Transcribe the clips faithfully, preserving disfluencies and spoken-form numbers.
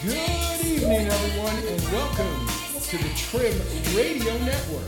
Good evening, everyone, and welcome to the Trim Radio Network.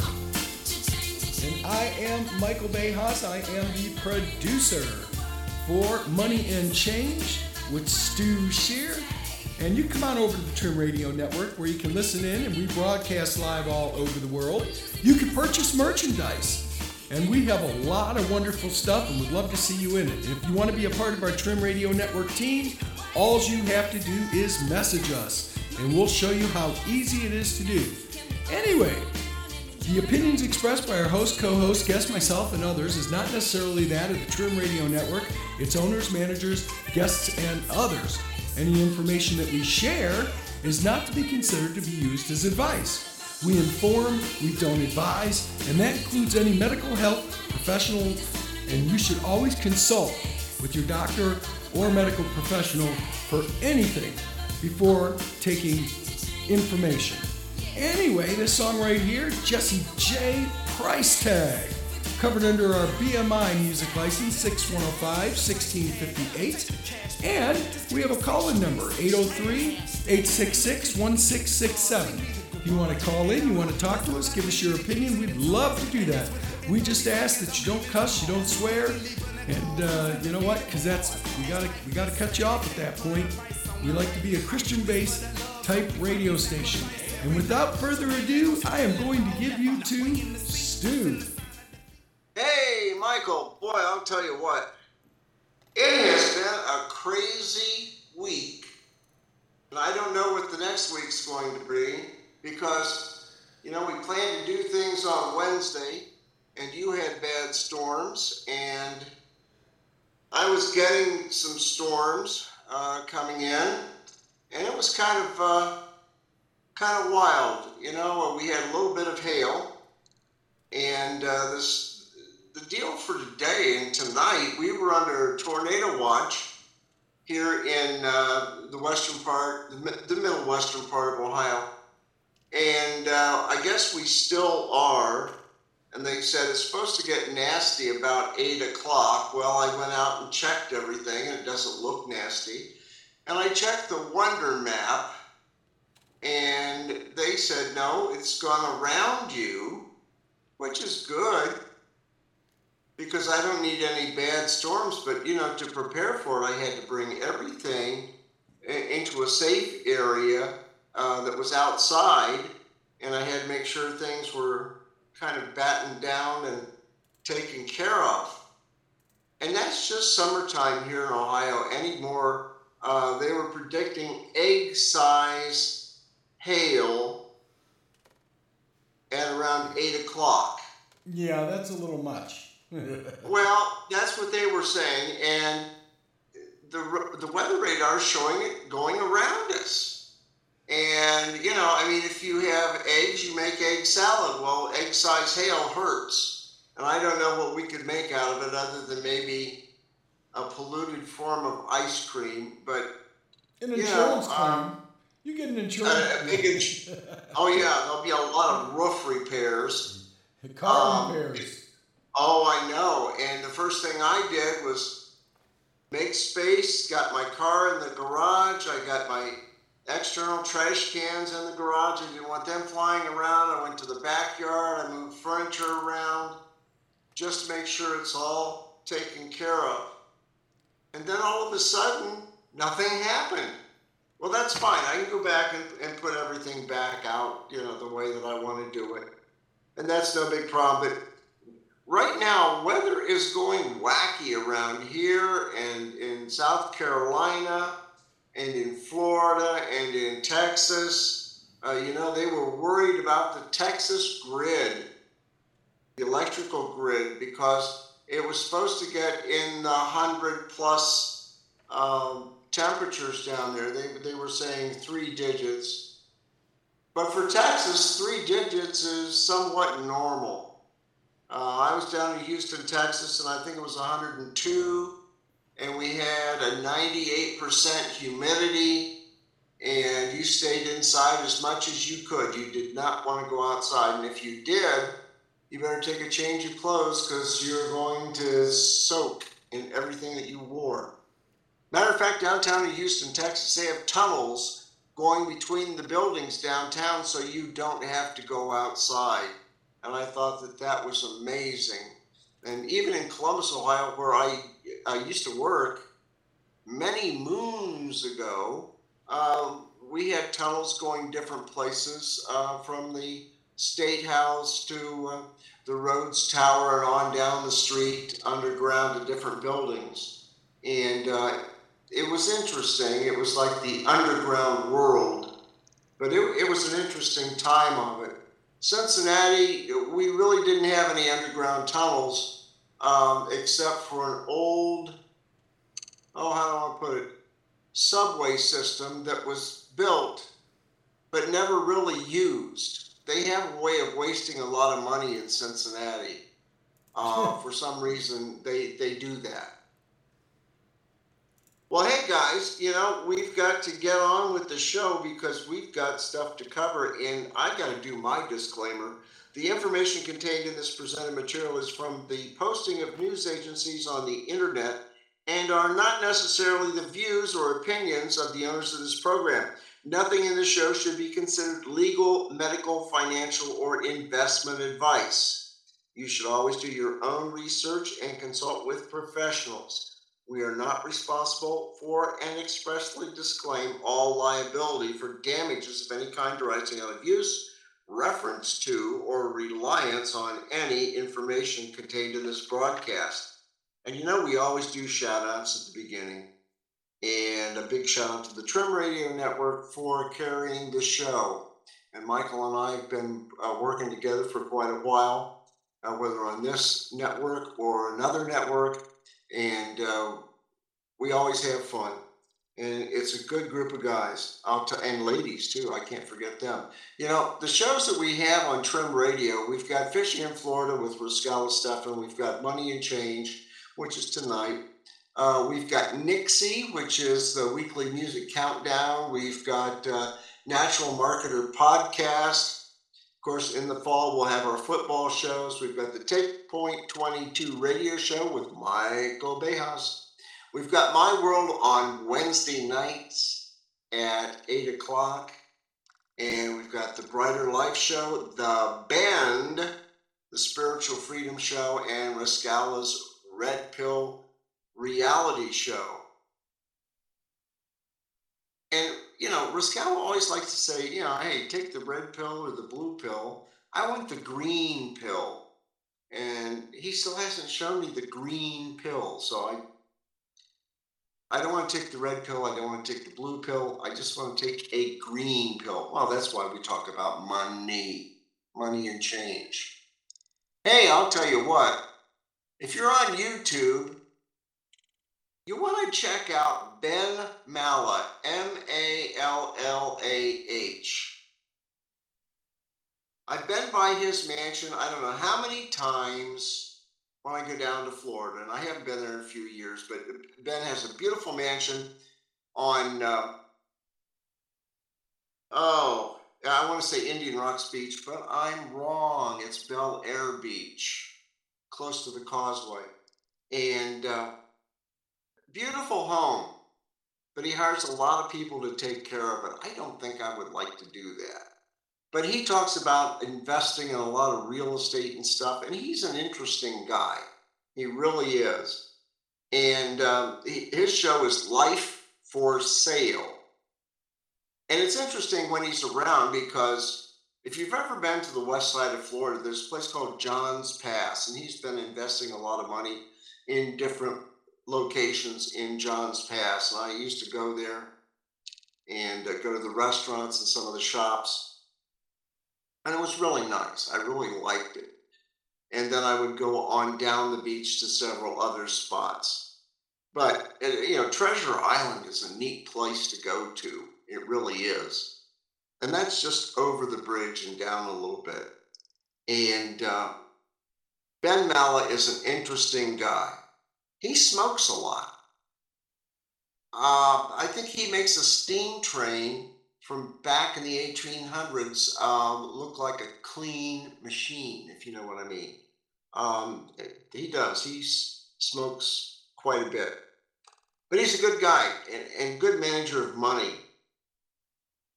And I am Michael Bejas. I am the producer for Money and Change with Stu Shear. And you come on over to the Trim Radio Network where you can listen in, and we broadcast live all over the world. You can purchase merchandise. And we have a lot of wonderful stuff, and we'd love to see you in it. If you want to be a part of our Trim Radio Network team, all you have to do is message us, and we'll show you how easy it is to do. Anyway, the opinions expressed by our host, co-host, guest, myself, and others is not necessarily that of the Trim Radio Network, its owners, managers, guests, and others. Any information that we share is not to be considered to be used as advice. We inform, we don't advise, and that includes any medical health professional, and you should always consult with your doctor or medical professional for anything before taking information. Anyway, this song right here, Jessie J. Price Tag, covered under our B M I music license six one oh five, one six five eight, and we have a call-in number eight oh three, eight six six, one six six seven. If you want to call in, you want to talk to us, give us your opinion, we'd love to do that. We just ask that you don't cuss, you don't swear, and uh, you know what? Because that's we gotta we gotta cut you off at that point. We like to be a Christian-based type radio station. And without further ado, I am going to give you to Stu. Hey, Michael. Boy, I'll tell you what. It has been a crazy week, and I don't know what the next week's going to bring. Because, you know, we planned to do things on Wednesday, and you had bad storms, and I was getting some storms uh, coming in, and it was kind of uh, kind of wild. You know, we had a little bit of hail, and uh, this the deal for today and tonight, we were under tornado watch here in uh, the western part, the, the middle western part of Ohio. And uh, I guess we still are, and they said it's supposed to get nasty about eight o'clock. Well, I went out and checked everything, and it doesn't look nasty. And I checked the Wonder Map, and they said, no, it's gone around you, which is good, because I don't need any bad storms. But, you know, to prepare for it, I had to bring everything into a safe area Uh, that was outside, and I had to make sure things were kind of battened down and taken care of. And that's just summertime here in Ohio anymore. Uh, they were predicting egg-size hail at around eight o'clock. Yeah, that's a little much. Well, that's what they were saying, and the the weather radar is showing it going around us. And, you know, I mean, if you have eggs, you make egg salad. Well, egg-size hail hurts. And I don't know what we could make out of it other than maybe a polluted form of ice cream. But, An you insurance know, claim. um, You get an insurance uh, claim. big ins- Oh, yeah, there'll be a lot of roof repairs. Car Um, repairs. Oh, I know. And the first thing I did was make space, got my car in the garage. I got my external trash cans in the garage. I didn't want them flying around. I went to the backyard. I moved furniture around just to make sure it's all taken care of. And then all of a sudden, nothing happened. Well, that's fine. I can go back and, and put everything back out, you know, the way that I want to do it. And that's no big problem. But right now, weather is going wacky around here and in South Carolina and in Florida and in Texas. Uh, you know, they were worried about the Texas grid, the electrical grid, because it was supposed to get in the one hundred plus um, temperatures down there. They, they were saying three digits. But for Texas, three digits is somewhat normal. Uh, I was down in Houston, Texas, and I think it was one hundred two. And we had a ninety-eight percent humidity, and you stayed inside as much as you could. You did not want to go outside, and if you did, you better take a change of clothes because you're going to soak in everything that you wore. Matter of fact, downtown in Houston, Texas, they have tunnels going between the buildings downtown so you don't have to go outside. And I thought that that was amazing. And even in Columbus, Ohio, where I, I used to work many moons ago, um, we had tunnels going different places, uh, from the State House to uh, the Rhodes Tower and on down the street underground to different buildings. And uh, it was interesting. It was like the underground world, but it, it was an interesting time of it. Cincinnati, we really didn't have any underground tunnels, um, except for an old, oh, how do I put it, subway system that was built but never really used. They have a way of wasting a lot of money in Cincinnati. Uh, for some reason, they, they do that. Well, hey guys, you know, we've got to get on with the show because we've got stuff to cover, and I got to do my disclaimer. The information contained in this presented material is from the posting of news agencies on the internet and are not necessarily the views or opinions of the owners of this program. Nothing in this show should be considered legal, medical, financial, or investment advice. You should always do your own research and consult with professionals. We are not responsible for and expressly disclaim all liability for damages of any kind arising out of use, reference to, or reliance on any information contained in this broadcast. And you know, we always do shout outs at the beginning. And a big shout out to the Trim Radio Network for carrying the show. And Michael and I have been uh, working together for quite a while, uh, whether on this network or another network. And uh, we always have fun, and it's a good group of guys. I'll t- and ladies too. I can't forget them. You know, the shows that we have on Trim Radio, we've got Fishing in Florida with Rascala Stefan. We've got Money and Change, which is tonight. Uh, we've got Nixie, which is the weekly music countdown. We've got uh, Natural Marketer Podcast. Of course, in the fall, we'll have our football shows. We've got the Take Point twenty-two radio show with Michael Bejas. We've got My World on Wednesday nights at eight o'clock. And we've got the Brighter Life Show, The Bend, the Spiritual Freedom Show, and Rascala's Red Pill Reality Show. And, you know, Rascala always likes to say, you know, hey, take the red pill or the blue pill. I want the green pill. And he still hasn't shown me the green pill. So I I don't want to take the red pill. I don't want to take the blue pill. I just want to take a green pill. Well, that's why we talk about money, money and change. Hey, I'll tell you what, if you're on YouTube, you want to check out Ben Mallah, M A L L A H. I've been by his mansion, I don't know how many times when I go down to Florida, and I haven't been there in a few years, but Ben has a beautiful mansion on, uh, oh, I want to say Indian Rocks Beach, but I'm wrong. It's Bel Air Beach, close to the causeway. And uh, beautiful home, but he hires a lot of people to take care of it. I don't think I would like to do that. But he talks about investing in a lot of real estate and stuff, and he's an interesting guy. He really is. And um, he, his show is Life for Sale. And it's interesting when he's around because if you've ever been to the west side of Florida, there's a place called John's Pass, and he's been investing a lot of money in different locations in John's Pass. And I used to go there and uh, go to the restaurants and some of the shops. And it was really nice. I really liked it. And then I would go on down the beach to several other spots. But, you know, Treasure Island is a neat place to go to. It really is. And that's just over the bridge and down a little bit. And uh, Ben Mallah is an interesting guy. He smokes a lot. Uh, I think he makes a steam train from back in the eighteen hundreds um, look like a clean machine, if you know what I mean. Um, he does. He s- smokes quite a bit. But he's a good guy and, and good manager of money.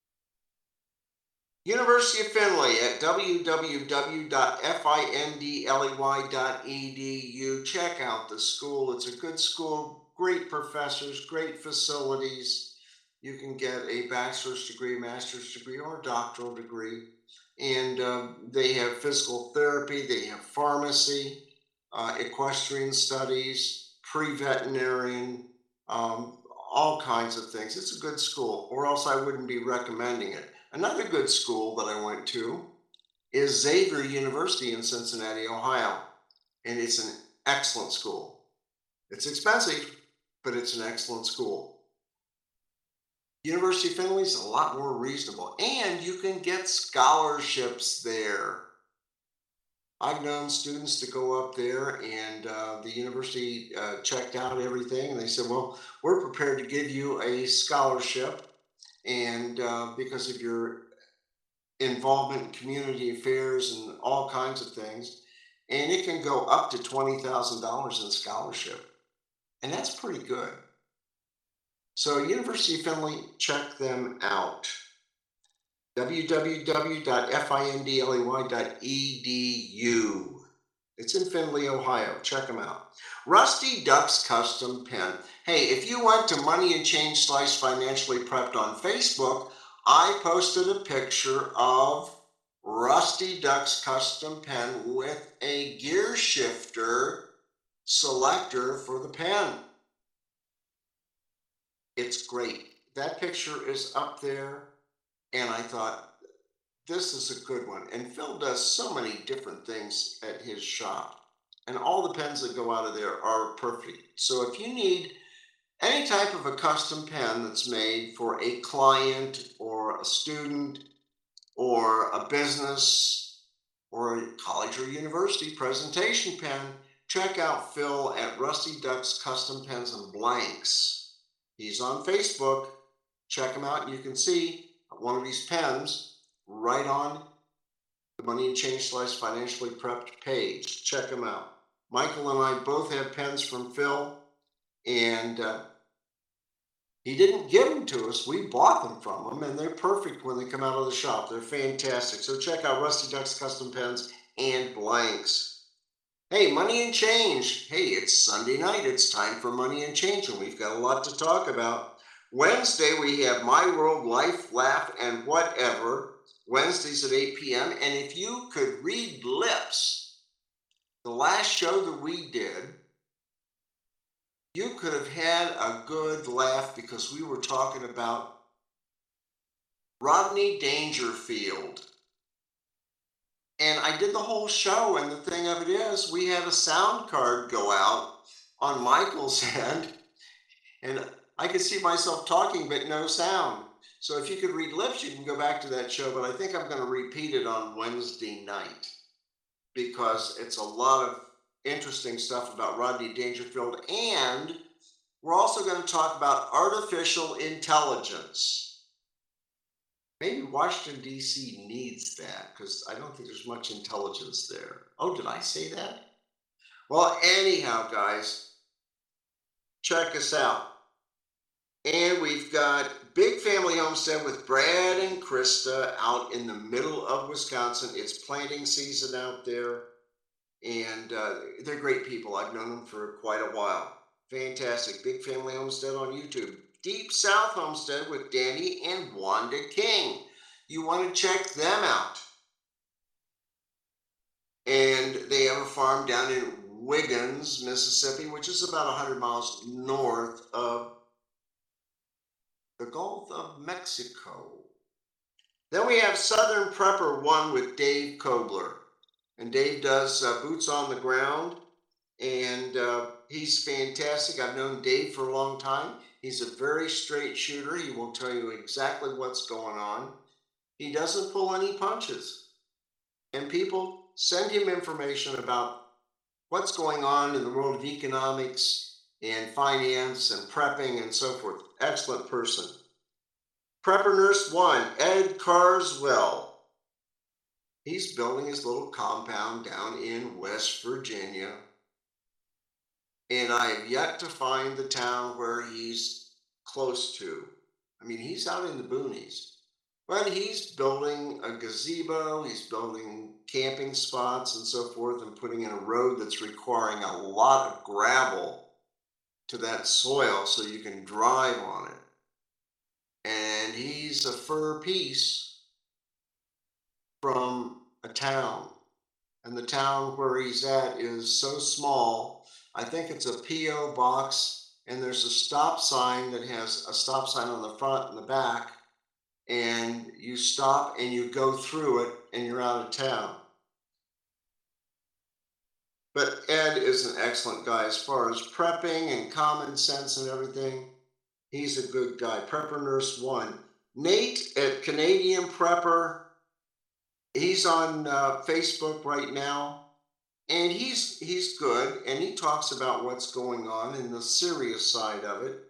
University of Findlay at w w w dot findley dot e d u. Check out the school. It's a good school, great professors, great facilities. You can get a bachelor's degree, master's degree, or a doctoral degree. And um, they have physical therapy, they have pharmacy, uh, equestrian studies, pre-veterinarian, um, all kinds of things. It's a good school, or else I wouldn't be recommending it. Another good school that I went to is Xavier University in Cincinnati, Ohio, and it's an excellent school. It's expensive, but it's an excellent school. University of Findlay is a lot more reasonable, and you can get scholarships there. I've known students to go up there, and uh, the university uh, checked out everything, and they said, well, we're prepared to give you a scholarship, and uh, because of your involvement in community affairs and all kinds of things, and it can go up to twenty thousand dollars in scholarship, and that's pretty good. So University of Findlay, check them out. w w w dot findley dot e d u. It's in Findlay, Ohio. Check them out. Rusty Duck's Custom Pen. Hey, if you went to Money and Change Slice Financially Prepped on Facebook, I posted a picture of Rusty Duck's Custom Pen with a gear shifter selector for the pen. It's great. That picture is up there, and I thought, this is a good one. And Phil does so many different things at his shop, and all the pens that go out of there are perfect. So if you need any type of a custom pen that's made for a client or a student or a business or a college or university presentation pen, check out Phil at Rusty Duck's Custom Pens and Blanks. He's on Facebook. Check him out, and you can see one of these pens right on the Money and Change Slice Financially Prepped page. Check him out. Michael and I both have pens from Phil, and uh, he didn't give them to us. We bought them from him, and they're perfect when they come out of the shop. They're fantastic. So check out Rusty Duck's Custom Pens and Blanks. Hey, Money and Change. Hey, it's Sunday night. It's time for Money and Change, and we've got a lot to talk about. Wednesday, we have My World, Life, Laugh, and Whatever. Wednesdays at eight p m And if you could read lips, the last show that we did, you could have had a good laugh because we were talking about Rodney Dangerfield. And I did the whole show, and the thing of it is, we had a sound card go out on Michael's end, and I could see myself talking, but no sound. So if you could read lips, you can go back to that show, but I think I'm going to repeat it on Wednesday night because it's a lot of interesting stuff about Rodney Dangerfield, and we're also going to talk about artificial intelligence. Maybe Washington, D C needs that because I don't think there's much intelligence there. Oh, did I say that? Well, anyhow, guys, check us out. And we've got Big Family Homestead with Brad and Krista out in the middle of Wisconsin. It's planting season out there, and uh, they're great people. I've known them for quite a while. Fantastic. Big Family Homestead on YouTube. Deep South Homestead with Danny and Wanda King. You want to check them out. And they have a farm down in Wiggins, Mississippi, which is about one hundred miles north of the Gulf of Mexico. Then we have Southern Prepper One with Dave Kobler. And Dave does uh, boots on the ground, and uh, he's fantastic. I've known Dave for a long time. He's a very straight shooter. He will tell you exactly what's going on. He doesn't pull any punches. And people send him information about what's going on in the world of economics and finance and prepping and so forth. Excellent person. Prepper Nurse One, Ed Carswell. He's building his little compound down in West Virginia. And I have yet to find the town where he's close to. I mean, he's out in the boonies, But he's building a gazebo, he's building camping spots and so forth, and putting in a road that's requiring a lot of gravel to that soil so you can drive on it. And he's a fur piece from a town. And the town where he's at is so small. I think it's a P O box, and there's a stop sign that has a stop sign on the front and the back. And you stop and you go through it and you're out of town. But Ed is an excellent guy as far as prepping and common sense and everything. He's a good guy. Prepper Nurse One. Nate at Canadian Prepper, he's on uh, Facebook right now, and he's he's good, and he talks about what's going on and the serious side of it.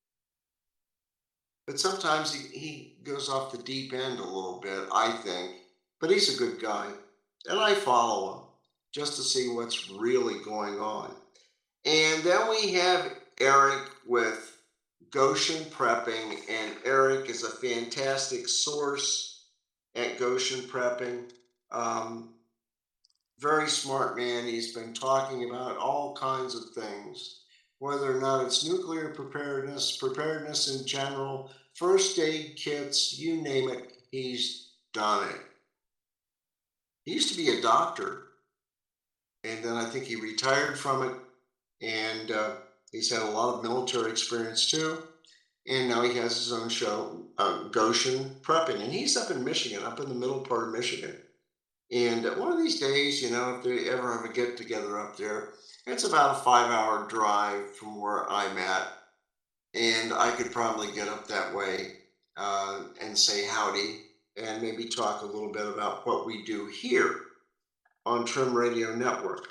But sometimes he, he goes off the deep end a little bit, I think. But he's a good guy, and I follow him just to see what's really going on. And then we have Eric with Goshen Prepping, and Eric is a fantastic source at Goshen Prepping. Um, very smart man. He's been talking about all kinds of things, whether or not it's nuclear preparedness, preparedness in general, first aid kits, you name it, he's done it. He used to be a doctor, and then I think he retired from it, and uh, he's had a lot of military experience too. And now he has his own show, uh, Goshen Prepping, and he's up in Michigan, up in the middle part of Michigan. And one of these days, you know, if they ever have a get together up there, it's about a five hour drive from where I'm at. And I could probably get up that way uh, and say howdy and maybe talk a little bit about what we do here on Trim Radio Network.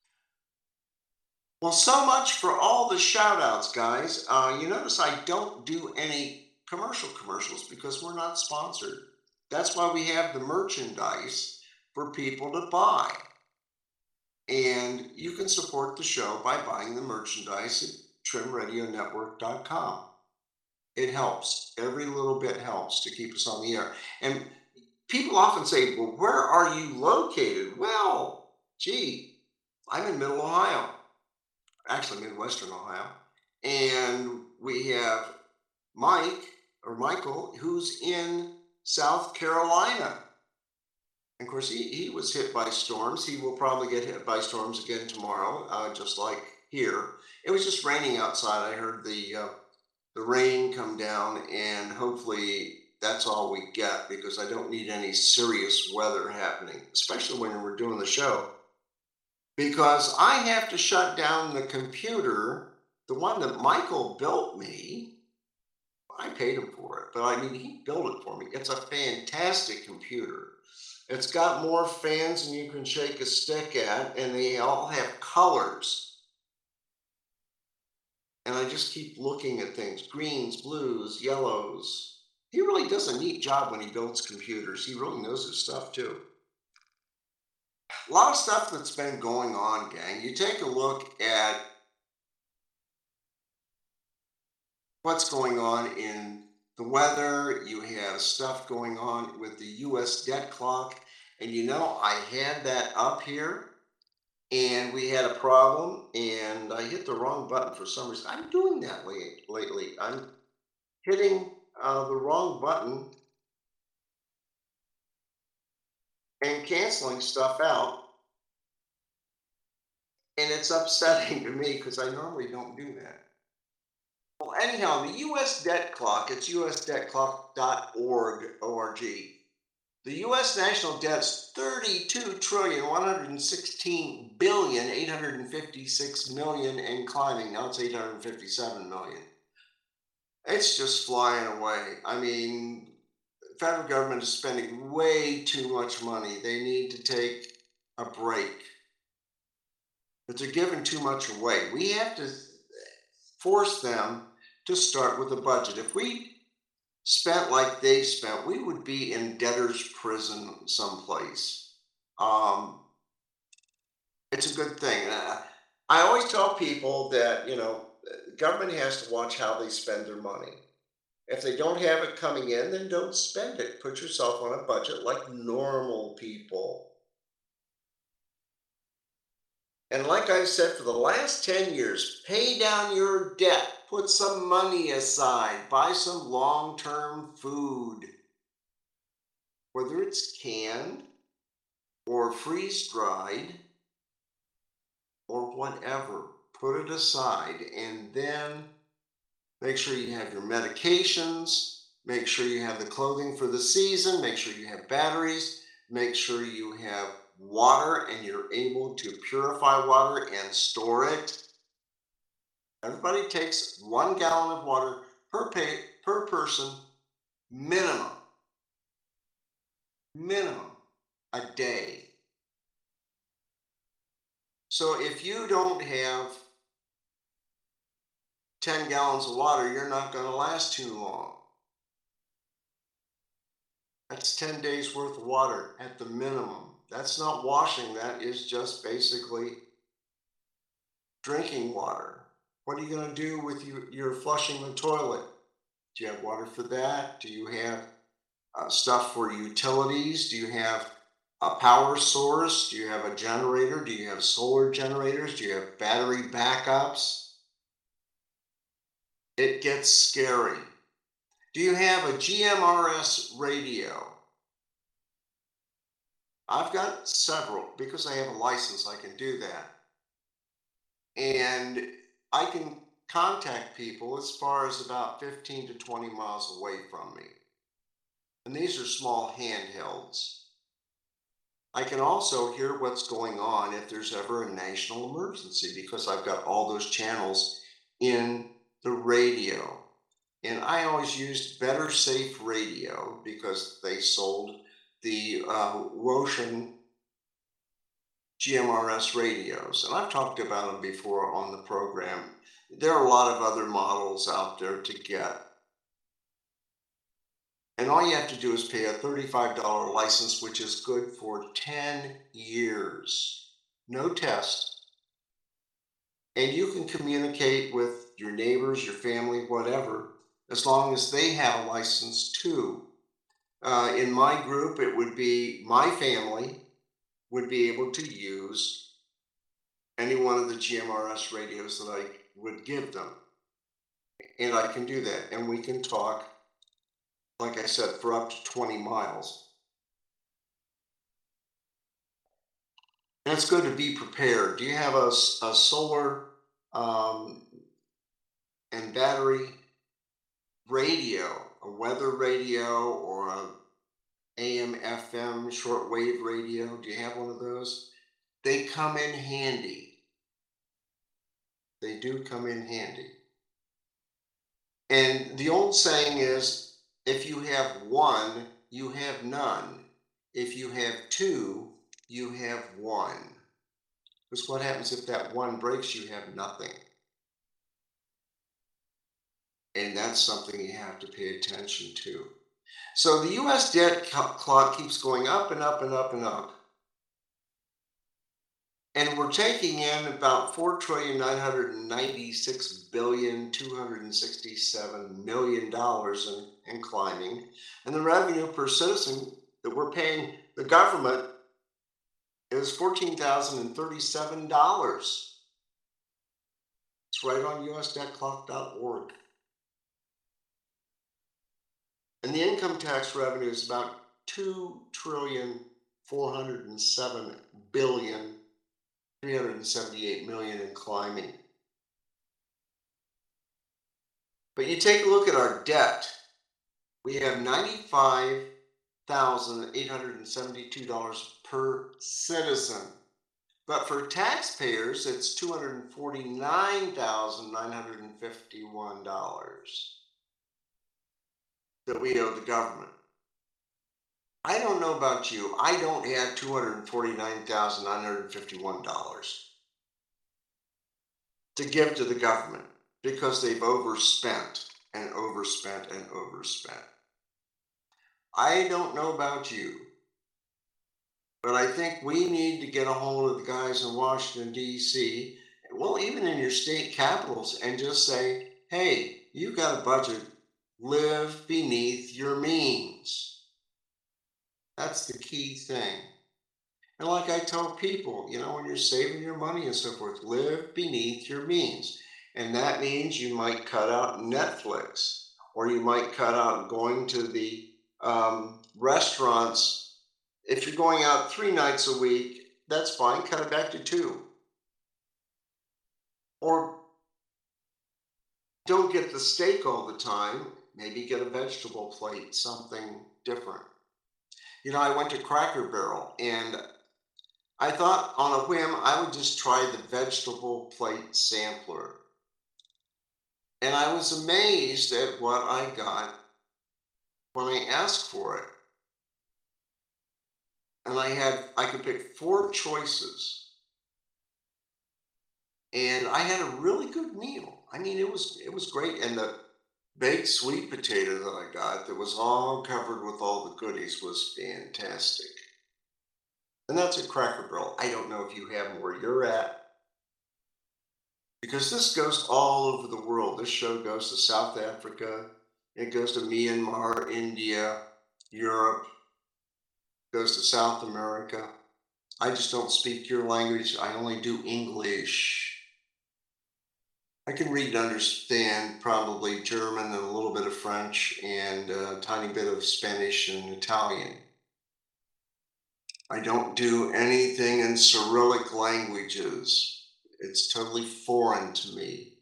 Well, so much for all the shout outs, guys. Uh, you notice I don't do any commercial commercials because we're not sponsored. That's why we have the merchandise for people to buy. And you can support the show by buying the merchandise at trim radio network dot com. It helps. Every little bit helps to keep us on the air. And people often say, well, where are you located? Well, gee, I'm in Middle Ohio, actually Midwestern Ohio. And we have Mike or Michael, who's in South Carolina. And of course, he, he was hit by storms. He will probably get hit by storms again tomorrow, uh, just like here. It was just raining outside. I heard the uh, the rain come down, and hopefully that's all we get, because I don't need any serious weather happening, especially when we're doing the show, because I have to shut down the computer, the one that Michael built me. I paid him for it, but I mean, he built it for me. It's a fantastic computer. It's got more fans than you can shake a stick at, and they all have colors. And I just keep looking at things, greens, blues, yellows. He really does a neat job when he builds computers. He really knows his stuff too. A lot of stuff that's been going on, gang. You take a look at what's going on in the weather. You have stuff going on with the U S debt clock. And you know, I had that up here, and we had a problem, and I hit the wrong button for some reason. I'm doing that late, lately. I'm hitting uh, the wrong button and canceling stuff out. And it's upsetting to me because I normally don't do that. Well, anyhow, the U S debt clock, it's u s debt clock dot org, O R G. The U S national debt's thirty-two trillion, one hundred sixteen billion, eight hundred fifty-six million and climbing. Now it's eight hundred fifty-seven million. It's just flying away. I mean, the federal government is spending way too much money. They need to take a break. But they're giving too much away. We have to force them to start with a budget. If we spent like they spent, we would be in debtor's prison someplace. Um, it's a good thing. Uh, I always tell people that, you know, government has to watch how they spend their money. If they don't have it coming in, then don't spend it. Put yourself on a budget like normal people. And like I said, for the last ten years, pay down your debt, put some money aside, buy some long term food, whether it's canned or freeze dried or whatever. Put it aside and then make sure you have your medications, make sure you have the clothing for the season, make sure you have batteries, make sure you have water and you're able to purify water and store it. Everybody takes one gallon of water per pay, per person minimum, minimum a day. So if you don't have ten gallons of water, you're not going to last too long. That's ten days worth of water at the minimum. That's not washing, that is just basically drinking water. What are you going to do with you, your flushing the toilet? Do you have water for that? Do you have uh, stuff for utilities? Do you have a power source? Do you have a generator? Do you have solar generators? Do you have battery backups? It gets scary. Do you have a G M R S radio? I've got several because I have a license, I can do that. And I can contact people as far as about fifteen to twenty miles away from me. And these are small handhelds. I can also hear what's going on if there's ever a national emergency because I've got all those channels in the radio. And I always used Better Safe Radio because they sold the uh, Roshan G M R S radios. And I've talked about them before on the program. There are a lot of other models out there to get. And all you have to do is pay a thirty-five dollars license, which is good for ten years. No test. And you can communicate with your neighbors, your family, whatever, as long as they have a license too. Uh, in my group, it would be my family would be able to use any one of the G M R S radios that I would give them. And I can do that. And we can talk, like I said, for up to twenty miles. And it's good to be prepared. Do you have a, a solar um, and battery radio, a weather radio, or a A M F M shortwave radio? Do you have one of those? They come in handy. They do come in handy. And the old saying is, if you have one, you have none. If you have two, you have one. Because what happens if that one breaks? You have nothing. And that's something you have to pay attention to. So the U S debt clock keeps going up and up and up and up. And we're taking in about four trillion nine hundred ninety-six billion two hundred sixty-seven million dollars and, and climbing. And the revenue per citizen that we're paying the government is fourteen thousand thirty-seven dollars. It's right on U S debt clock dot org. And the income tax revenue is about two trillion four hundred seven billion three hundred seventy-eight million and climbing. But you take a look at our debt. We have ninety-five thousand eight hundred seventy-two dollars per citizen. But for taxpayers, it's two hundred forty-nine thousand nine hundred fifty-one dollars that we owe the government. I don't know about you. I don't have two hundred forty-nine thousand nine hundred fifty-one dollars to give to the government because they've overspent and overspent and overspent. I don't know about you, but I think we need to get a hold of the guys in Washington, D C, well, even in your state capitals, and just say, hey, you've got a budget live beneath your means. That's the key thing. And like I tell people, you know, when you're saving your money and so forth, live beneath your means. And that means you might cut out Netflix, or you might cut out going to the um, restaurants. If you're going out three nights a week, that's fine, cut it back to two. Or don't get the steak all the time, maybe get a vegetable plate, something different. You know, I went to Cracker Barrel and I thought on a whim I would just try the vegetable plate sampler. And I was amazed at what I got when I asked for it. And I had, I could pick four choices. And I had a really good meal. I mean, it was, it was great. And the baked sweet potato that I got that was all covered with all the goodies was fantastic. And that's at Cracker Barrel. I don't know if you have them where you're at, because this goes all over the world. This show goes to South Africa, it goes to Myanmar, India, Europe, goes to South America. I just don't speak your language. I only do English. I can read and understand probably German and a little bit of French and a tiny bit of Spanish and Italian. I don't do anything in Cyrillic languages. It's totally foreign to me.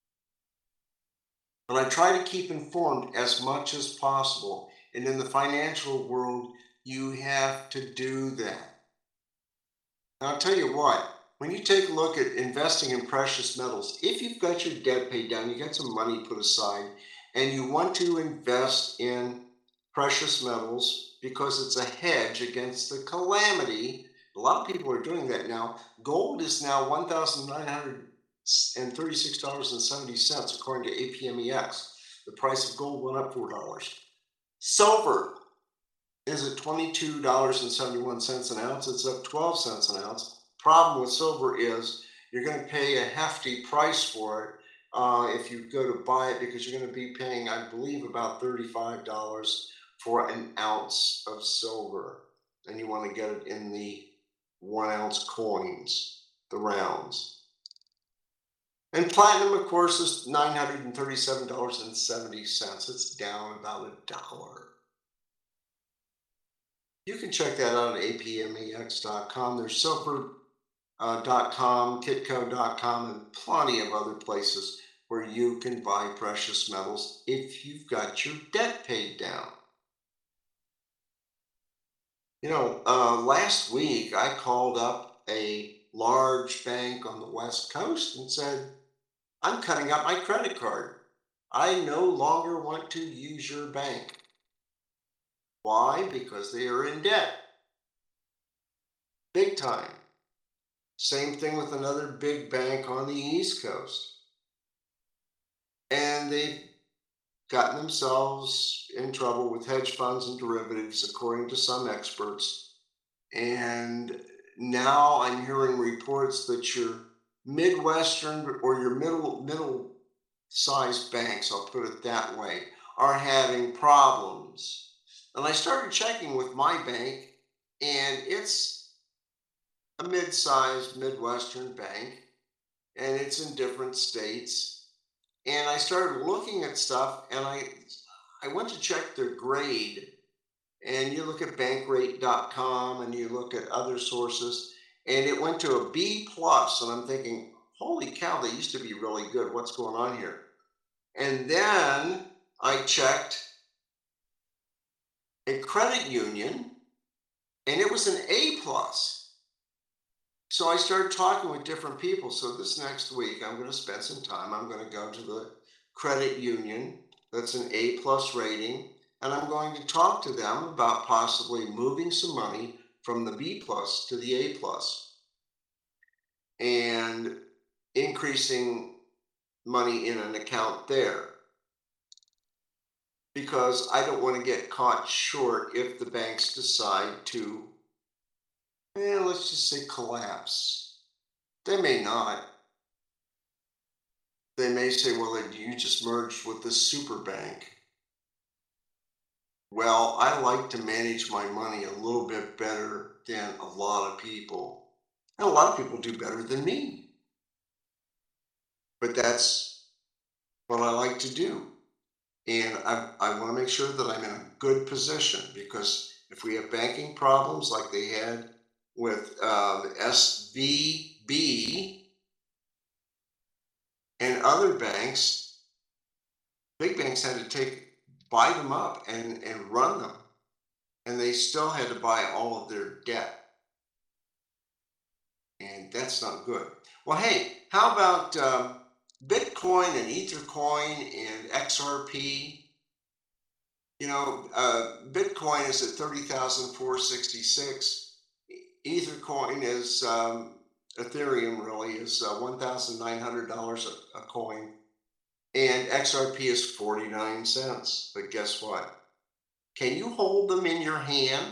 But I try to keep informed as much as possible. And in the financial world, you have to do that. Now, I'll tell you what, when you take a look at investing in precious metals, if you've got your debt paid down, you got some money put aside, and you want to invest in precious metals because it's a hedge against the calamity. A lot of people are doing that now. Gold is now one thousand nine hundred thirty-six dollars and seventy cents according to A P M E X. The price of gold went up four dollars. Silver is at twenty-two dollars and seventy-one cents an ounce. It's up twelve cents an ounce. Problem with silver is you're going to pay a hefty price for it uh, if you go to buy it, because you're going to be paying, I believe, about thirty-five dollars for an ounce of silver. And you want to get it in the one ounce coins, the rounds. And platinum, of course, is nine hundred thirty-seven dollars and seventy cents. It's down about a dollar. You can check that out at A P M E X dot com. There's silver dot com, kitco dot com, and plenty of other places where you can buy precious metals if you've got your debt paid down. You know, uh, last week I called up a large bank on the West Coast and said, I'm cutting out my credit card. I no longer want to use your bank. Why? Because they are in debt. Big time. Same thing with another big bank on the East Coast. And they've gotten themselves in trouble with hedge funds and derivatives, according to some experts. And now I'm hearing reports that your Midwestern or your middle middle sized banks, I'll put it that way, are having problems. And I started checking with my bank, and it's a mid-sized Midwestern bank, and it's in different states. And I started looking at stuff, and I I went to check their grade. And you look at bankrate dot com and you look at other sources, and it went to a B plus. And I'm thinking, holy cow, they used to be really good. What's going on here? And then I checked a credit union, and it was an A plus. So I started talking with different people. So this next week, I'm going to spend some time. I'm going to go to the credit union that's an A plus rating, and I'm going to talk to them about possibly moving some money from the B plus to the A plus and increasing money in an account there, because I don't want to get caught short if the banks decide to, eh, let's just say, collapse. They may not. They may say, well, you just merged with this super bank. Well, I like to manage my money a little bit better than a lot of people. And a lot of people do better than me, but that's what I like to do. And I, I want to make sure that I'm in a good position because if we have banking problems like they had with uh, the S V B and other banks, big banks had to take buy them up and, and run them. And they still had to buy all of their debt. And that's not good. Well, hey, how about um, Bitcoin and Ethercoin and X R P? You know, uh, Bitcoin is at thirty thousand four hundred sixty-six. Ethercoin is, um, Ethereum really is uh, one thousand nine hundred dollars a, a coin. And X R P is forty-nine cents. But guess what? Can you hold them in your hand?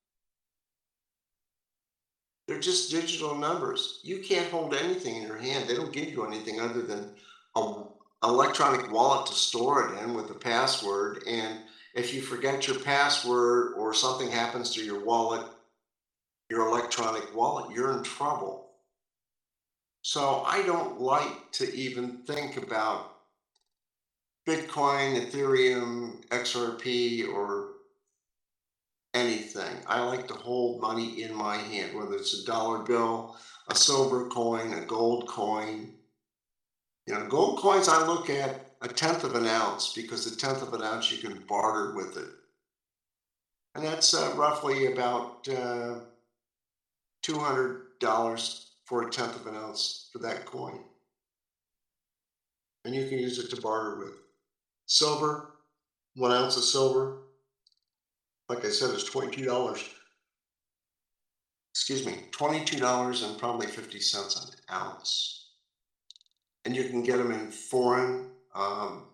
They're just digital numbers. You can't hold anything in your hand. They don't give you anything other than a electronic wallet to store it in with a password. And if you forget your password or something happens to your wallet, your electronic wallet, you're in trouble. So I don't like to even think about Bitcoin, Ethereum, X R P, or anything. I like to hold money in my hand, whether it's a dollar bill, a silver coin, a gold coin. You know, gold coins I look at a tenth of an ounce because a tenth of an ounce you can barter with it. And that's uh, roughly about uh, two hundred dollars for a tenth of an ounce for that coin. And you can use it to barter with. Silver, one ounce of silver, like I said, is twenty-two dollars. Excuse me, twenty-two dollars and probably fifty cents an ounce. And you can get them in foreign, um,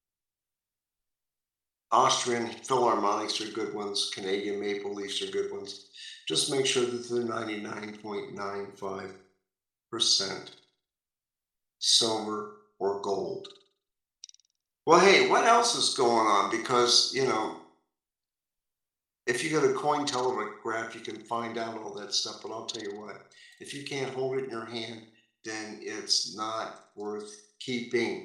Austrian Philharmonics are good ones, Canadian Maple Leafs are good ones. Just make sure that they're ninety-nine point nine five percent silver or gold. Well, hey, what else is going on? Because, you know, if you go to Cointelegraph, you can find out all that stuff. But I'll tell you what, if you can't hold it in your hand, then it's not worth keeping.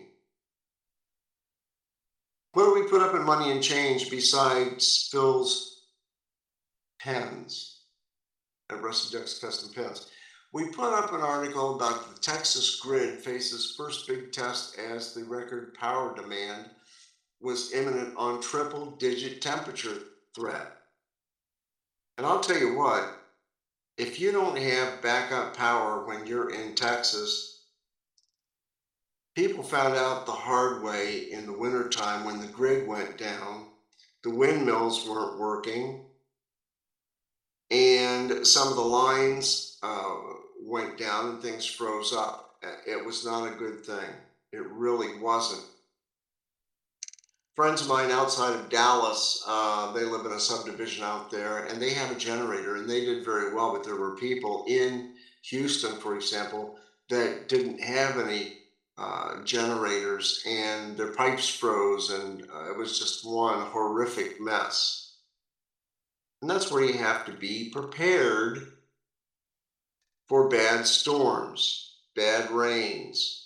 What do we put up in Money and Change besides Phil's pens at Rusty Duck's Custom Pens? We put up an article about the Texas grid faces first big test as the record power demand was imminent on triple digit temperature threat. And I'll tell you what, if you don't have backup power when you're in Texas, people found out the hard way in the wintertime when the grid went down. The windmills weren't working, and some of the lines uh, went down and things froze up. It was not a good thing. It really wasn't. Friends of mine outside of Dallas, uh, they live in a subdivision out there, and they have a generator, and they did very well. But there were people in Houston, for example, that didn't have any uh, generators, and their pipes froze, and uh, it was just one horrific mess. And that's where you have to be prepared for bad storms, bad rains.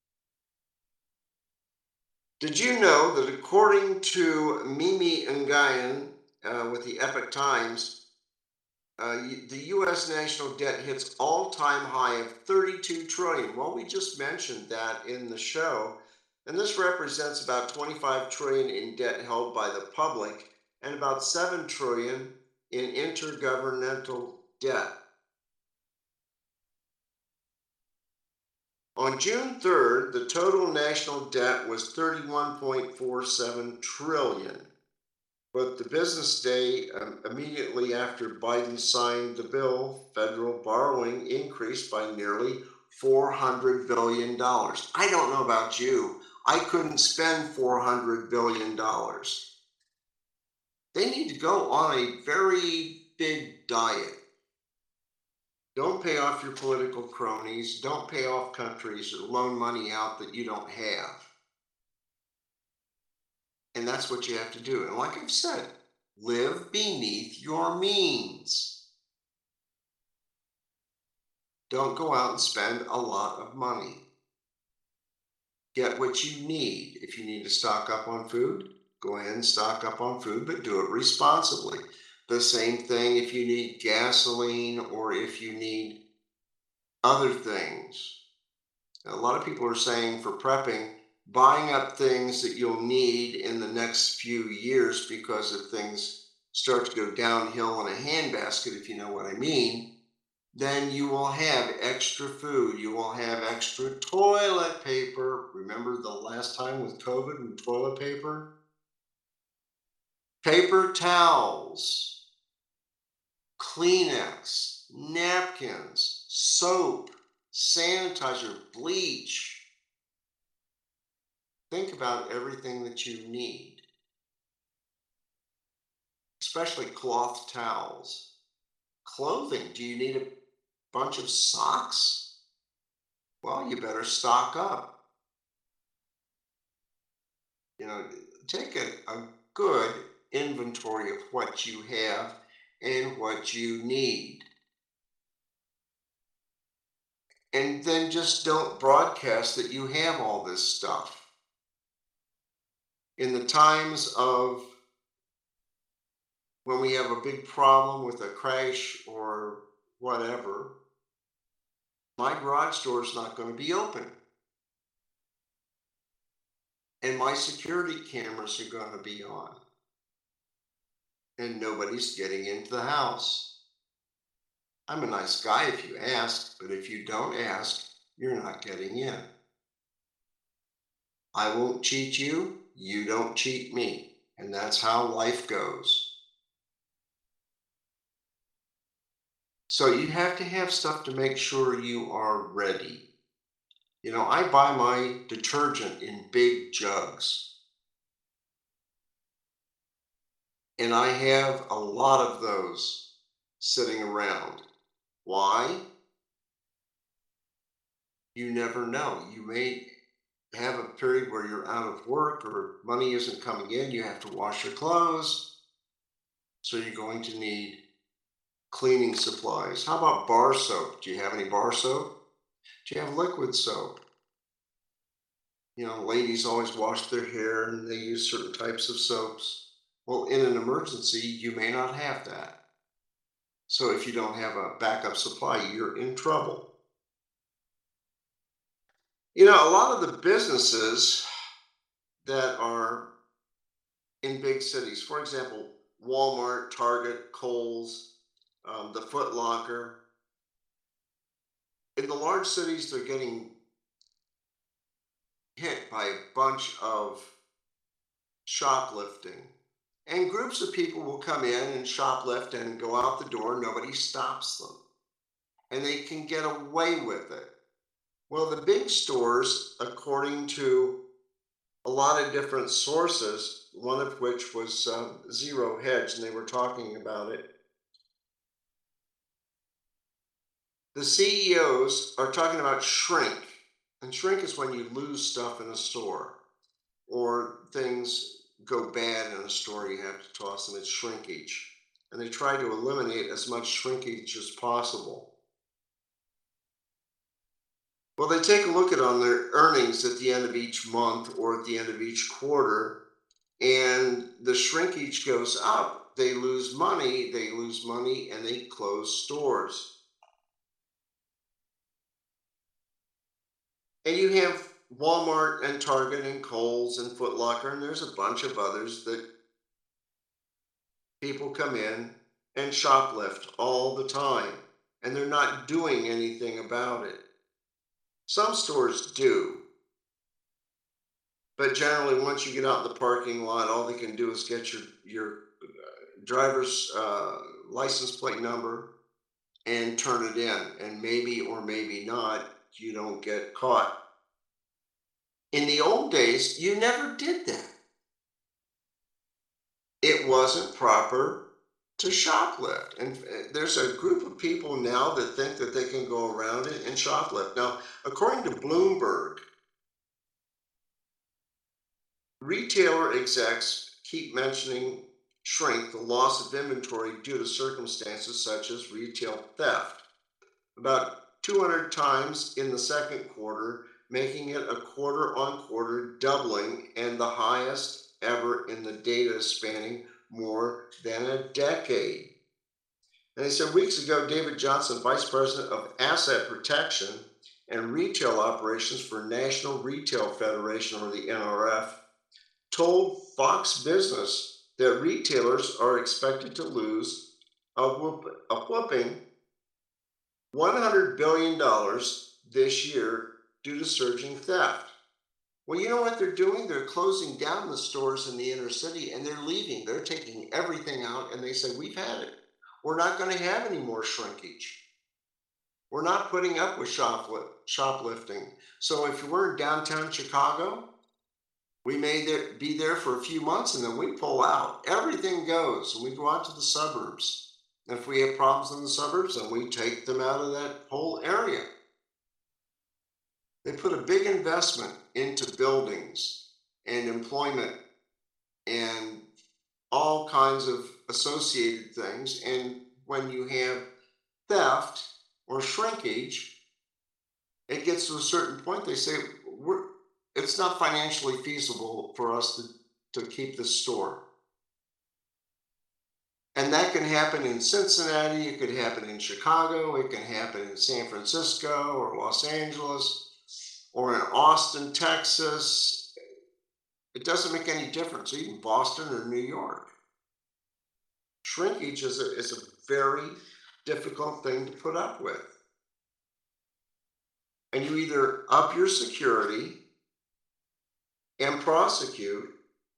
Did you know that according to Mimi Nguyen uh, with the Epoch Times, uh, the U S national debt hits all-time high of thirty-two trillion dollars? Well, we just mentioned that in the show, and this represents about twenty-five trillion dollars in debt held by the public and about seven trillion dollars in intergovernmental debt. On June third, the total national debt was thirty-one point four seven trillion dollars. But the business day um, immediately after Biden signed the bill, federal borrowing increased by nearly four hundred billion dollars. I don't know about you. I couldn't spend four hundred billion dollars. They need to go on a very big diet. Don't pay off your political cronies. Don't pay off countries that loan money out that you don't have. And that's what you have to do. And like I've said, Live beneath your means. Don't go out and spend a lot of money. Get what you need. If you need to stock up on food, go ahead and stock up on food, but do it responsibly. The same thing if you need gasoline or if you need other things. A lot of people are saying for prepping, buying up things that you'll need in the next few years because if things start to go downhill in a handbasket, if you know what I mean, then you will have extra food. You will have extra toilet paper. Remember the last time with COVID and toilet paper? Paper towels, Kleenex, napkins, soap, sanitizer, bleach. Think about everything that you need, especially cloth towels. Clothing, do you need a bunch of socks? Well, you better stock up. You know, take a, a good inventory of what you have and what you need. And then just don't broadcast that you have all this stuff. In the times of when we have a big problem with a crash or whatever, my garage door is not going to be open. And my security cameras are going to be on. And nobody's getting into the house. I'm a nice guy if you ask, but if you don't ask, you're not getting in. I won't cheat you, you don't cheat me. And that's how life goes. So you have to have stuff to make sure you are ready. You know, I buy my detergent in big jugs. And I have a lot of those sitting around. Why? You never know. You may have a period where you're out of work or money isn't coming in. You have to wash your clothes. So you're going to need cleaning supplies. How about bar soap? Do you have any bar soap? Do you have liquid soap? You know, ladies always wash their hair and they use certain types of soaps. Well, in an emergency, you may not have that. So if you don't have a backup supply, you're in trouble. You know, a lot of the businesses that are in big cities, for example, Walmart, Target, Kohl's, um, the Foot Locker, in the large cities, they're getting hit by a bunch of shoplifting. And groups of people will come in and shoplift and go out the door. Nobody stops them. And they can get away with it. Well, the big stores, according to a lot of different sources, one of which was um, Zero Hedge, and they were talking about it. The C E Os are talking about shrink. And shrink is when you lose stuff in a store or things go bad in a store, you have to toss them. It's shrinkage. And they try to eliminate as much shrinkage as possible. Well, they take a look at on their earnings at the end of each month or at the end of each quarter, and the shrinkage goes up. They lose money, they lose money, and they close stores. And you have Walmart and Target and Kohl's and Foot Locker, and there's a bunch of others that people come in and shoplift all the time, and they're not doing anything about it. Some stores do, but generally, once you get out in the parking lot, all they can do is get your your uh, driver's uh, license plate number and turn it in, and maybe or maybe not, you don't get caught. In the old days, you never did that. It wasn't proper to shoplift. And uh, there's a group of people now that think that they can go around it and shoplift. Now, according to Bloomberg, retailer execs keep mentioning shrink the loss of inventory due to circumstances such as retail theft, about two hundred times in the second quarter, making it a quarter on quarter doubling and the highest ever in the data spanning more than a decade. And they said weeks ago, David Johnson, Vice President of Asset Protection and Retail Operations for National Retail Federation, or the N R F, told Fox Business that retailers are expected to lose a, whoop, a whooping one hundred billion dollars this year due to surging theft. Well, you know what they're doing? They're closing down the stores in the inner city and they're leaving. They're taking everything out and they say, we've had it. We're not going to have any more shrinkage. We're not putting up with shoplifting. So if we're in downtown Chicago, we may there, be there for a few months and then we pull out. Everything goes and we go out to the suburbs. And if we have problems in the suburbs, then we take them out of that whole area. They put a big investment into buildings and employment and all kinds of associated things. And when you have theft or shrinkage, it gets to a certain point. They say, we're, it's not financially feasible for us to, to keep this store. And that can happen in Cincinnati, it could happen in Chicago, it can happen in San Francisco or Los Angeles or in Austin, Texas. It doesn't make any difference, even Boston or New York. Shrinkage is a, is a very difficult thing to put up with. And you either up your security and prosecute,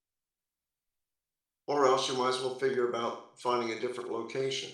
or else you might as well figure about finding a different location.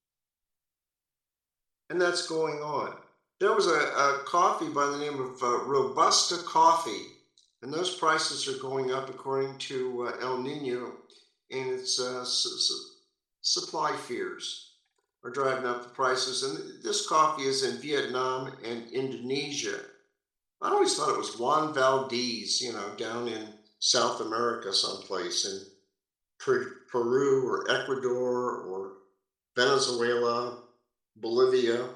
And that's going on. There was a, a coffee by the name of uh, Robusta Coffee, and those prices are going up according to uh, El Nino, and its uh, su- su- supply fears are driving up the prices. And this coffee is in Vietnam and Indonesia. I always thought it was Juan Valdez, you know, down in South America someplace, in Peru or Ecuador or Venezuela, Bolivia.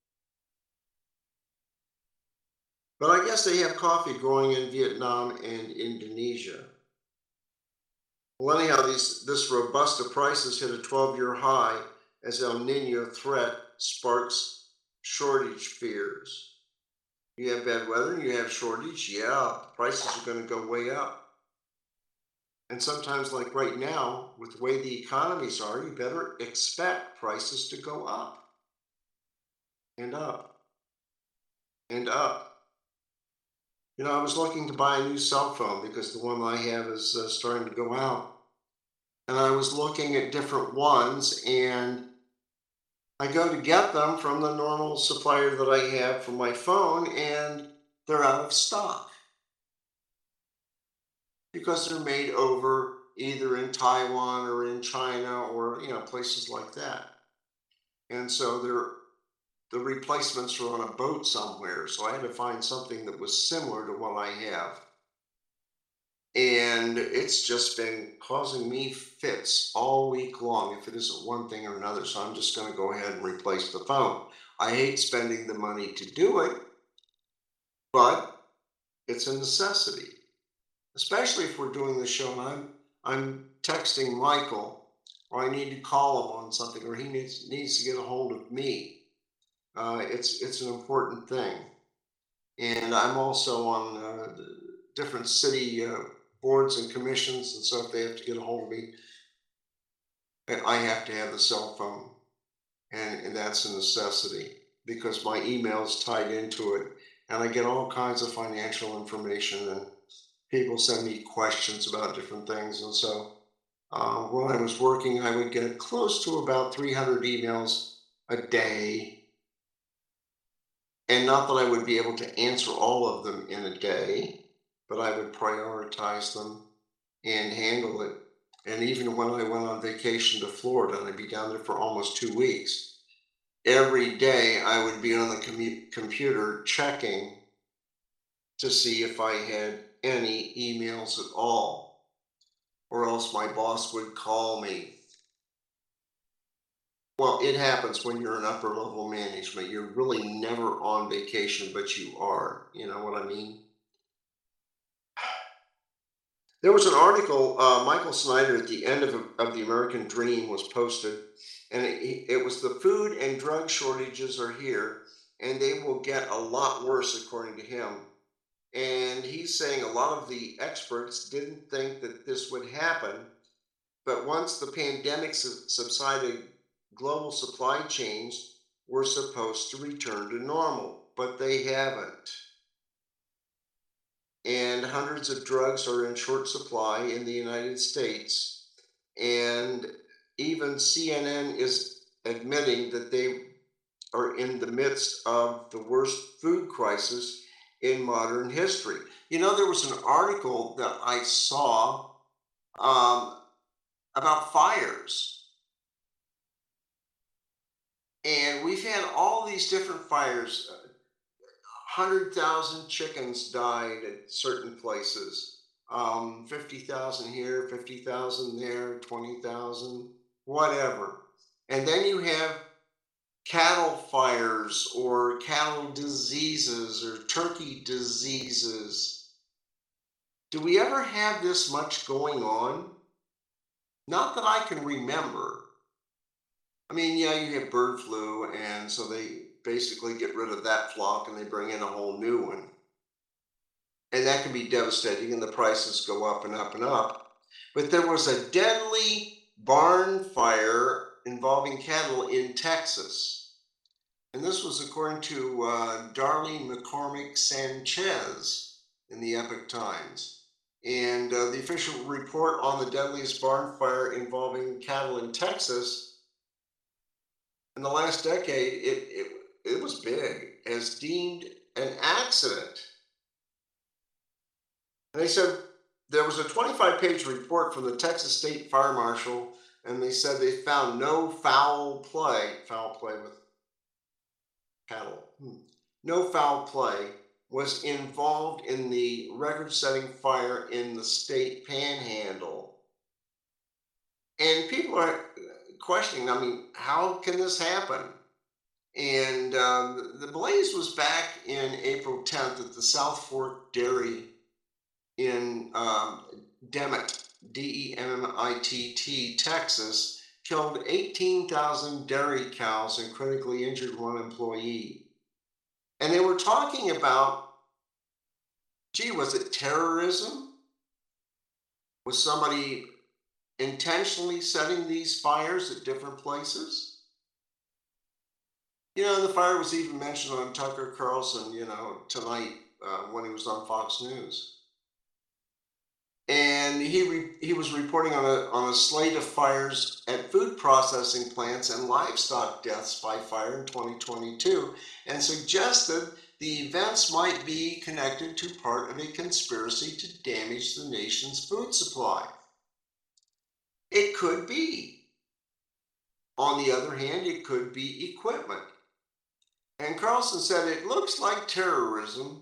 But I guess they have coffee growing in Vietnam and Indonesia. Well, anyhow, these, this Robusta prices hit a twelve-year high as El Nino threat sparks shortage fears. You have bad weather and you have shortage, yeah, the prices are going to go way up. And sometimes, like right now, with the way the economies are, you better expect prices to go up and up and up. You know, I was looking to buy a new cell phone because the one I have is uh, starting to go out. And I was looking at different ones, and I go to get them from the normal supplier that I have for my phone, and they're out of stock because they're made over either in Taiwan or in China or, you know, places like that. And so they're the replacements are on a boat somewhere. So I had to find something that was similar to what I have. And it's just been causing me fits all week long if it isn't one thing or another. So I'm just going to go ahead and replace the phone. I hate spending the money to do it, but it's a necessity, especially if we're doing the show and I'm, I'm texting Michael, or I need to call him on something, or he needs, needs to get a hold of me. Uh, it's it's an important thing. And I'm also on uh, different city uh, boards and commissions, and so if they have to get a hold of me, I have to have the cell phone, and, and that's a necessity because my email is tied into it, and I get all kinds of financial information, and people send me questions about different things. And so uh, when I was working, I would get close to about three hundred emails a day. And not that I would be able to answer all of them in a day, but I would prioritize them and handle it. And even when I went on vacation to Florida, and I'd be down there for almost two weeks, every day I would be on the commu- computer checking to see if I had any emails at all. or else my boss would call me. Well, it happens when you're in upper level management. You're really never on vacation, but you are. You know what I mean? There was an article, uh, Michael Snyder at the end of, of The American Dream was posted, and it, it was the food and drug shortages are here, and they will get a lot worse, according to him. And he's saying a lot of the experts didn't think that this would happen, but once the pandemic su- subsided, global supply chains were supposed to return to normal, but they haven't. And hundreds of drugs are in short supply in the United States. And even C N N is admitting that they are in the midst of the worst food crisis in modern history. You know, there was an article that I saw um, about fires. And we've had all these different fires. uh, one hundred thousand chickens died at certain places. Um, fifty thousand here, fifty thousand there, twenty thousand, whatever. And then you have cattle fires or cattle diseases or turkey diseases. Do we ever have this much going on? Not that I can remember. I mean, yeah, you have bird flu, and so they basically get rid of that flock and they bring in a whole new one. And that can be devastating, and the prices go up and up and up. But there was a deadly barn fire involving cattle in Texas. And this was according to uh, Darlene McCormick Sanchez in the Epic Times. And uh, the official report on the deadliest barn fire involving cattle in Texas in the last decade, it, it, it was big, as deemed an accident. And they said there was a twenty-five page report from the Texas State Fire Marshal, and they said they found no foul play, foul play with cattle, hmm. no foul play was involved in the record setting fire in the state panhandle. And people are questioning, I mean, how can this happen? And um, the blaze was back in April tenth at the South Fork Dairy in um, Demet, D E M M I T T, Texas, killed eighteen thousand dairy cows and critically injured one employee. And they were talking about, gee, was it terrorism? Was somebody intentionally setting these fires at different places? You know, the fire was even mentioned on Tucker Carlson, you know, tonight uh, when he was on Fox News. And he re- he was reporting on a on a slate of fires at food processing plants and livestock deaths by fire in twenty twenty-two, and suggested the events might be connected to part of a conspiracy to damage the nation's food supply. It could be. On the other hand, it could be equipment. And Carlson said it looks like terrorism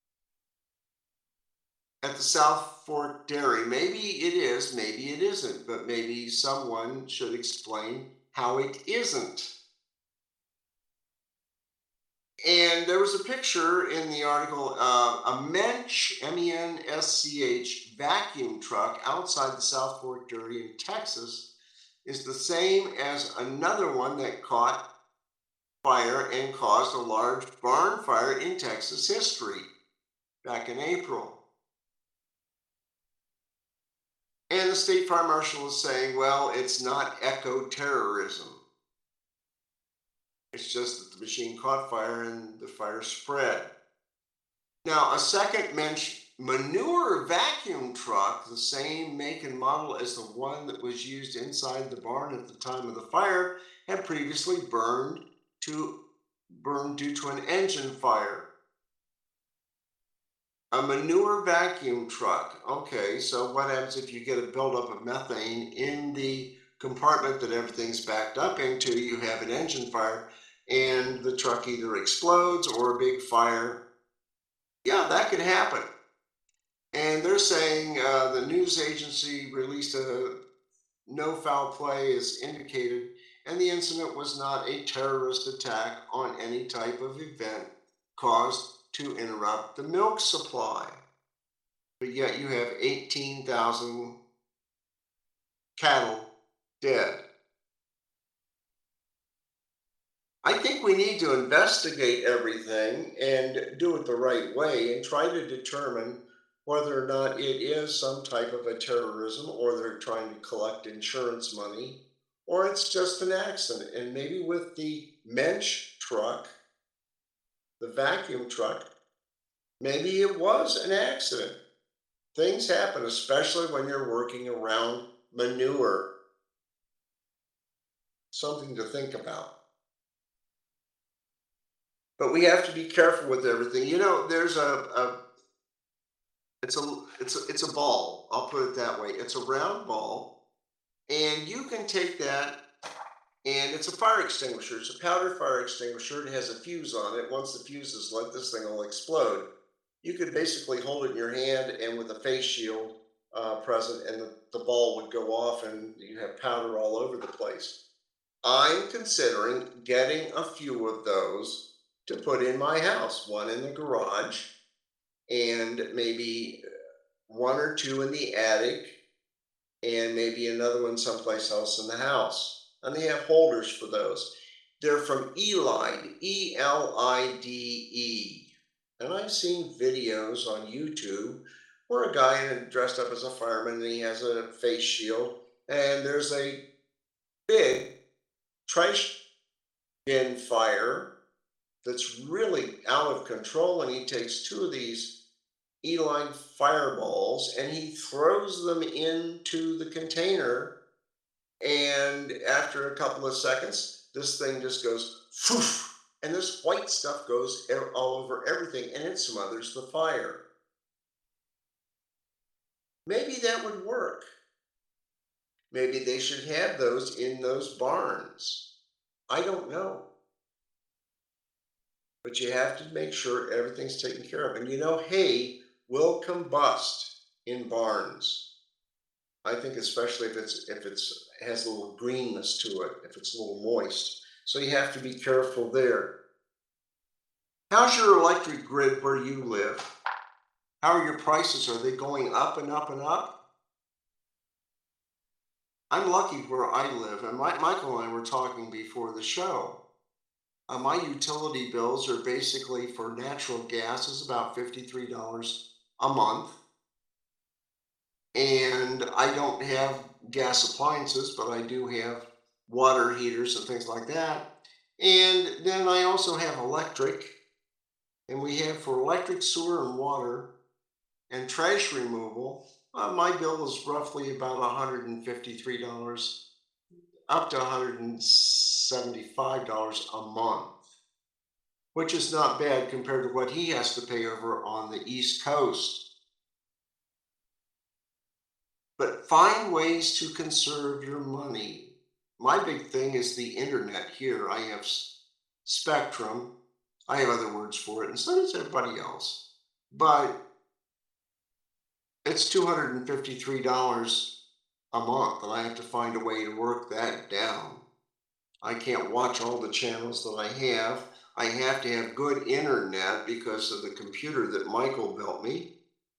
at the South Fork Dairy. Maybe it is, maybe it isn't, but maybe someone should explain how it isn't. And there was a picture in the article, uh, a Mensch, M E N S C H, vacuum truck outside the South Fork Dairy in Texas is the same as another one that caught fire and caused a large barn fire in Texas history back in April. And the state fire marshal is saying, well, it's not eco-terrorism. It's just that the machine caught fire and the fire spread. Now, a second Mensch manure vacuum truck, the same make and model as the one that was used inside the barn at the time of the fire, had previously burned to burned due to an engine fire. A manure vacuum truck. Okay, so what happens if you get a buildup of methane in the compartment that everything's backed up into? You have an engine fire, and the truck either explodes or a big fire. Yeah, that could happen. And they're saying uh, the news agency released a no foul play is indicated, and the incident was not a terrorist attack on any type of event caused to interrupt the milk supply. But yet you have eighteen thousand cattle dead. I think we need to investigate everything and do it the right way and try to determine whether or not it is some type of a terrorism or they're trying to collect insurance money or it's just an accident. And maybe with the Mensch truck, the vacuum truck, maybe it was an accident. Things happen, especially when you're working around manure. Something to think about. But we have to be careful with everything. You know, there's a, a it's a it's a it's a ball. I'll put it that way. It's a round ball, and you can take that, and it's a fire extinguisher. It's a powder fire extinguisher. It has a fuse on it. Once the fuse is lit, this thing will explode. You could basically hold it in your hand, and with a face shield uh, present, and the, the ball would go off, and you have powder all over the place. I'm considering getting a few of those to put in my house, one in the garage and maybe one or two in the attic and maybe another one someplace else in the house. And they have holders for those. They're from Elide, E L I D E. And I've seen videos on YouTube where a guy dressed up as a fireman and he has a face shield and there's a big trash bin fire that's really out of control, and he takes two of these E-line fireballs and he throws them into the container, and after a couple of seconds this thing just goes poof, and this white stuff goes all over everything and it smothers the fire. Maybe that would work. Maybe they should have those in those barns. I don't know. But you have to make sure everything's taken care of. And you know, hay will combust in barns. I think especially if it's if it's has a little greenness to it, if it's a little moist. So you have to be careful there. How's your electric grid where you live? How are your prices? Are they going up and up and up? I'm lucky where I live, and my, Michael and I were talking before the show. Uh, my utility bills are basically for natural gas is about fifty-three dollars a month. And I don't have gas appliances, but I do have water heaters and things like that. And then I also have electric, and we have for electric, sewer, and water and trash removal. Uh, my bill is roughly about one hundred fifty-three dollars up to one hundred seventy-five dollars a month, which is not bad compared to what he has to pay over on the East Coast. But find ways to conserve your money. My big thing is the internet here. I have Spectrum. I have other words for it, and so does everybody else. But it's two hundred fifty-three dollars a month, and I have to find a way to work that down. I can't watch all the channels that I have. I have to have good internet because of the computer that Michael built me.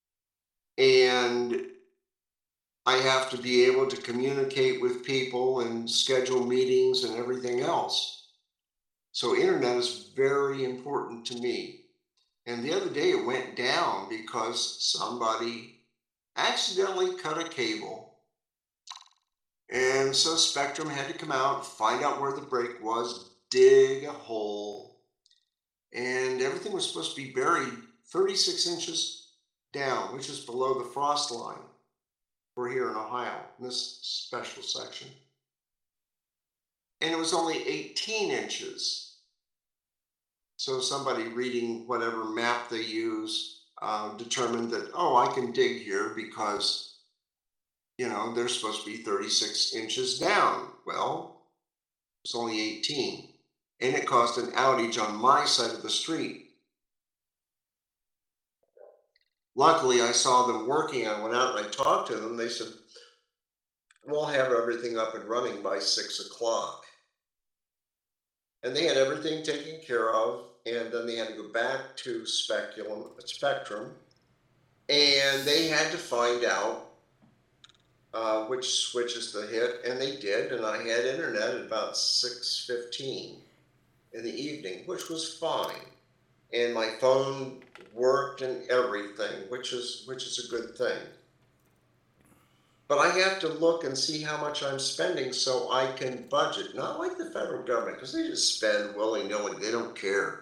And I have to be able to communicate with people and schedule meetings and everything else. So internet is very important to me. And the other day it went down because somebody accidentally cut a cable. And so Spectrum had to come out, find out where the break was, dig a hole, and everything was supposed to be buried thirty-six inches down, which is below the frost line. We're here in Ohio, in this special section. And it was only eighteen inches. So somebody reading whatever map they use uh, determined that, oh, I can dig here because, you know, they're supposed to be thirty-six inches down. Well, it's only eighteen. And it caused an outage on my side of the street. luckily, I saw them working. I went out and I talked to them. They said, we'll have everything up and running by six o'clock. And they had everything taken care of. And then they had to go back to Speculum, Spectrum. And they had to find out uh, which switches to hit. And they did. And I had internet at about six fifteen in the evening, which was fine. And my phone worked and everything, which is which is a good thing. But I have to look and see how much I'm spending so I can budget. Not like the federal government, because they just spend willy-nilly. They don't care.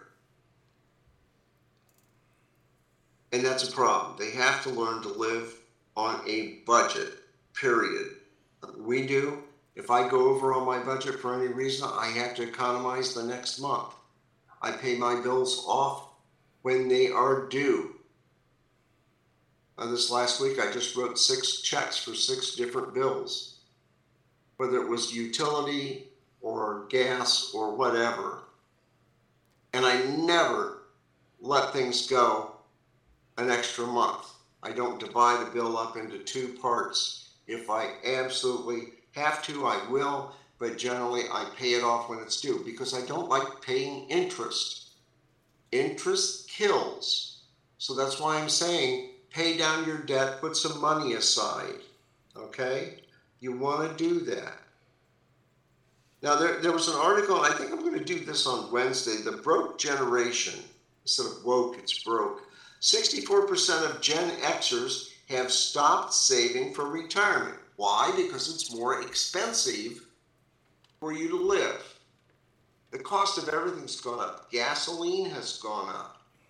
And that's a problem. They have to learn to live on a budget, period. We do. If I go over on my budget for any reason, I have to economize the next month. I pay my bills off when they are due. Uh, this last week, I just wrote six checks for six different bills, whether it was utility or gas or whatever. And I never let things go an extra month. I don't divide the bill up into two parts. If I absolutely have to, I will, but generally I pay it off when it's due because I don't like paying interest. Interest kills. So that's why I'm saying pay down your debt, put some money aside, okay? You want to do that. Now, there, there was an article, and I think I'm going to do this on Wednesday, the broke generation. Instead of woke, it's broke. sixty-four percent of Gen Xers have stopped saving for retirement. Why? Because it's more expensive for you to live. The cost of everything's gone up. Gasoline has gone up.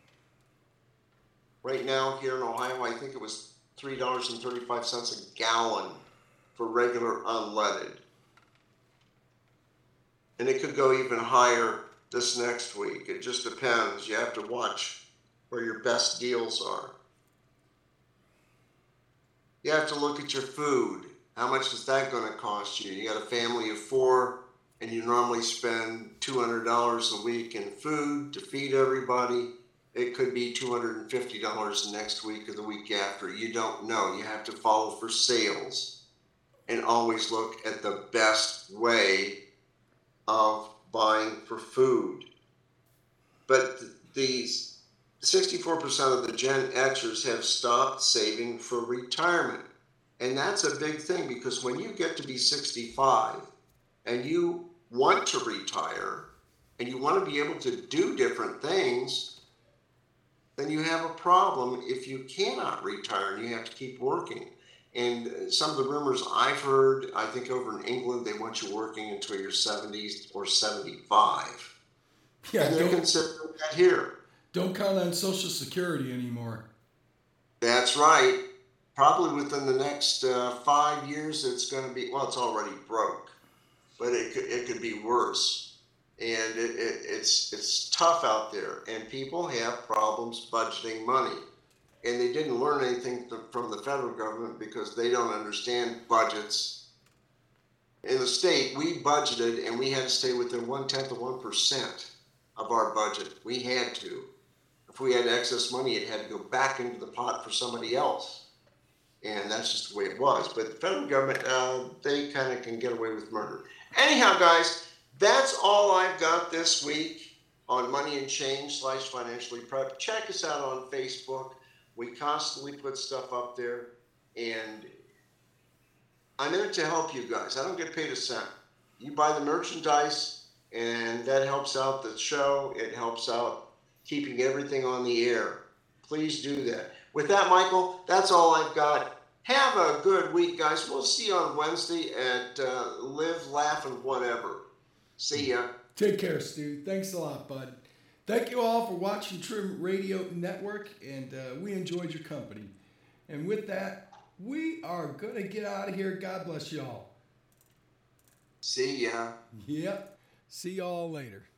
Right now here in Ohio, I think it was three dollars and thirty-five cents a gallon for regular unleaded. And it could go even higher this next week. It just depends. You have to watch where your best deals are. You have to look at your food. How much is that going to cost you? You got a family of four, and you normally spend two hundred dollars a week in food to feed everybody. It could be two hundred fifty dollars next week or the week after. You don't know. You have to follow for sales and always look at the best way of buying for food. But th- these sixty-four percent of the Gen Xers have stopped saving for retirement. And that's a big thing because when you get to be sixty-five and you want to retire and you want to be able to do different things, then you have a problem if you cannot retire and you have to keep working. And some of the rumors I've heard, I think over in England, they want you working until you're seventies or seventy-five. Yeah, and they're considering that here. Don't count on Social Security anymore. That's right. Probably within the next uh, five years, it's going to be, well, it's already broke, but it could, it could be worse. And it, it, it's it's tough out there, and people have problems budgeting money. And they didn't learn anything th- from the federal government because they don't understand budgets. In the state, we budgeted, and we had to stay within one-tenth of one percent of our budget. We had to. If we had excess money, it had to go back into the pot for somebody else. And that's just the way it was. But the federal government, uh, they kind of can get away with murder. Anyhow, guys, that's all I've got this week on Money and Change slash Financially Prep. Check us out on Facebook. We constantly put stuff up there. And I'm in it to help you guys. I don't get paid a cent. You buy the merchandise, and that helps out the show. It helps out keeping everything on the air. Please do that. With that, Michael, that's all I've got. Have a good week, guys. We'll see you on Wednesday at uh, Live, Laugh, and Whatever. See ya. Take care, Stu. Thanks a lot, bud. Thank you all for watching Trim Radio Network, and uh, we enjoyed your company. And with that, we are going to get out of here. God bless y'all. See ya. Yep. See y'all later.